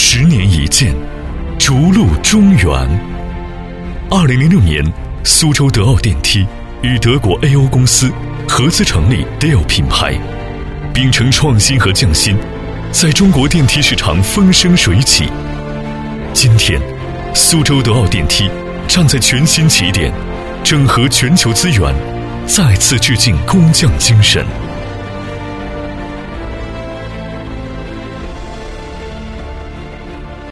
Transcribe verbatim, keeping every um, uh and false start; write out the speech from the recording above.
十年一见，逐鹿中原。二零零六年，苏州德奥电梯与德国 A O 公司合资成立 D E L 品牌，秉承创新和匠心，在中国电梯市场风生水起。今天，苏州德奥电梯站在全新起点，整合全球资源，再次致敬工匠精神。